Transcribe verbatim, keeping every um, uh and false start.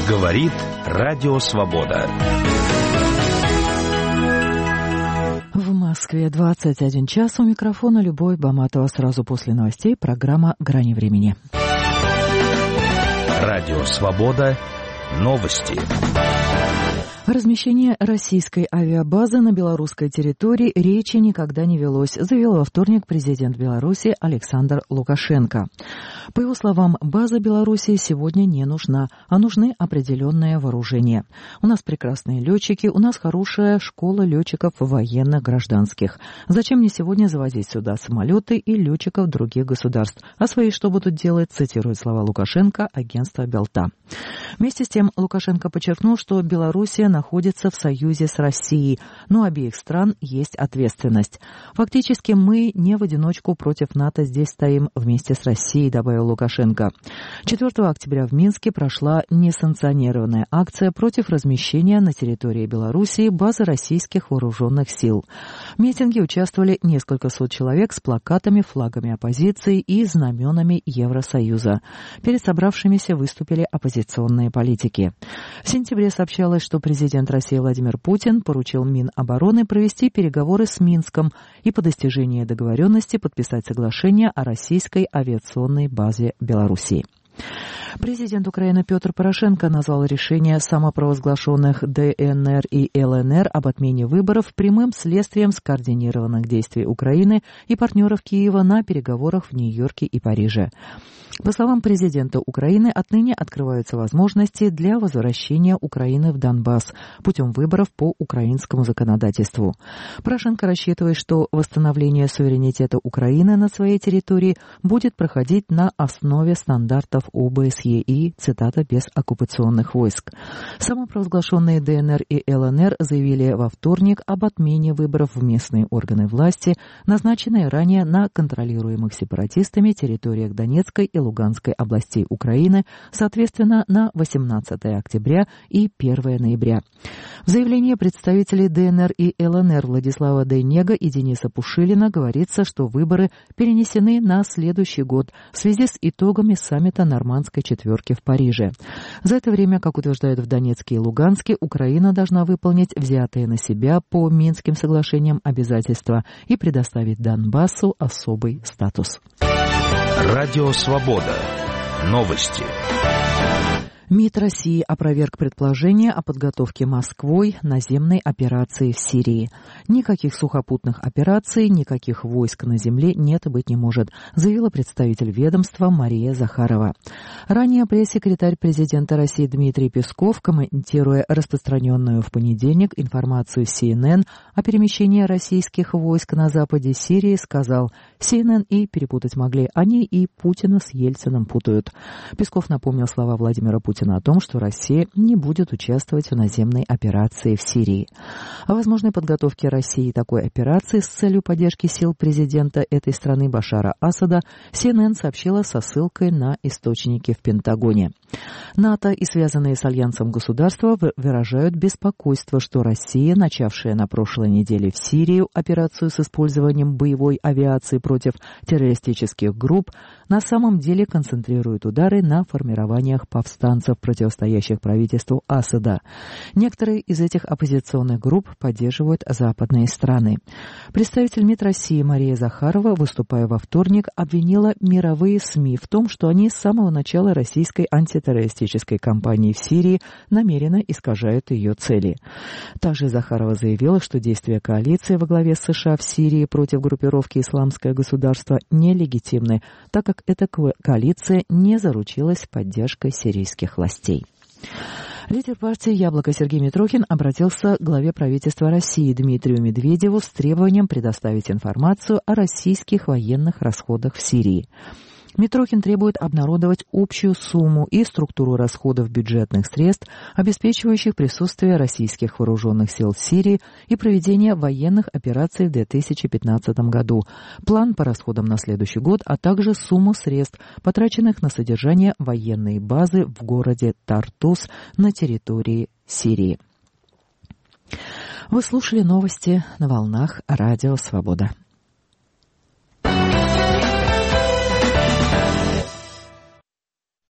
Говорит Радио Свобода. В Москве двадцать один час. У микрофона Любовь Баматова. Сразу после новостей программа «Грани времени». Радио Свобода. Новости. Размещение российской авиабазы на белорусской территории речи никогда не велось, заявил во вторник президент Беларуси Александр Лукашенко. По его словам, база Беларуси сегодня не нужна, а нужны определенные вооружения. У нас прекрасные летчики, у нас хорошая школа летчиков военных, гражданских. Зачем мне сегодня завозить сюда самолеты и летчиков других государств? А свои что будут делать, цитирует слова Лукашенко агентство Белта. Вместе с тем Лукашенко подчеркнул, что Белоруссия находится в союзе с Россией, но у обеих стран есть ответственность. Фактически мы не в одиночку против НАТО здесь стоим вместе с Россией, добавил Лукашенко. четвёртого октября в Минске прошла несанкционированная акция против размещения на территории Белоруссии базы российских вооруженных сил. В митинге участвовали несколько сот человек с плакатами, флагами оппозиции и знаменами Евросоюза. Перед собравшимися выступили оппозиционные политики. В сентябре сообщалось, что президент России Владимир Путин поручил Минобороны провести переговоры с Минском и по достижении договоренности подписать соглашение о российской авиационной базе Белоруссии. Президент Украины Петр Порошенко назвал решение самопровозглашенных ДНР и ЛНР об отмене выборов прямым следствием скоординированных действий Украины и партнеров Киева на переговорах в Нью-Йорке и Париже. По словам президента Украины, отныне открываются возможности для возвращения Украины в Донбасс путем выборов по украинскому законодательству. Порошенко рассчитывает, что восстановление суверенитета Украины на своей территории будет проходить на основе стандартов ОБСЕ и, цитата, без оккупационных войск. Самопровозглашенные ДНР и ЛНР заявили во вторник об отмене выборов в местные органы власти, назначенные ранее на контролируемых сепаратистами территориях Донецкой и Луганской областей Украины, соответственно, на восемнадцатое октября и первое ноября. В заявлении представителей ДНР и ЛНР Владислава Дейнега и Дениса Пушилина говорится, что выборы перенесены на следующий год в связи с итогами саммита Нормандской четверки в Париже. За это время, как утверждают в Донецке и Луганске, Украина должна выполнить взятые на себя по Минским соглашениям обязательства и предоставить Донбассу особый статус. Радио Свобода. Новости. МИД России опроверг предположение о подготовке Москвой наземной операции в Сирии. Никаких сухопутных операций, никаких войск на земле нет и быть не может, заявила представитель ведомства Мария Захарова. Ранее пресс-секретарь президента России Дмитрий Песков, комментируя распространенную в понедельник информацию си эн эн о перемещении российских войск на западе Сирии, сказал: си эн эн и перепутать могли, они и Путина с Ельциным путают. Песков напомнил слова Владимира Путина о том, что Россия не будет участвовать в наземной операции в Сирии. О возможной подготовке России такой операции с целью поддержки сил президента этой страны Башара Асада си эн эн сообщила со ссылкой на источники в Пентагоне. НАТО и связанные с Альянсом государства выражают беспокойство, что Россия, начавшая на прошлой неделе в Сирии операцию с использованием боевой авиации против террористических групп, на самом деле концентрирует удары на формированиях повстанцев, противостоящих правительству Асада. Некоторые из этих оппозиционных групп поддерживают западные страны. Представитель МИД России Мария Захарова, выступая во вторник, обвинила мировые СМИ в том, что они с самого начала российской антитеррористической кампании в Сирии намеренно искажают ее цели. Также Захарова заявила, что действия коалиции во главе с США в Сирии против группировки «Исламское государство» нелегитимны, так как эта коалиция не заручилась поддержкой сирийских властей. Лидер партии «Яблоко» Сергей Митрохин обратился к главе правительства России Дмитрию Медведеву с требованием предоставить информацию о российских военных расходах в Сирии. Митрохин требует обнародовать общую сумму и структуру расходов бюджетных средств, обеспечивающих присутствие российских вооруженных сил в Сирии и проведение военных операций в две тысячи пятнадцатом году, план по расходам на следующий год, а также сумму средств, потраченных на содержание военной базы в городе Тартус на территории Сирии. Вы слушали новости на волнах Радио Свобода.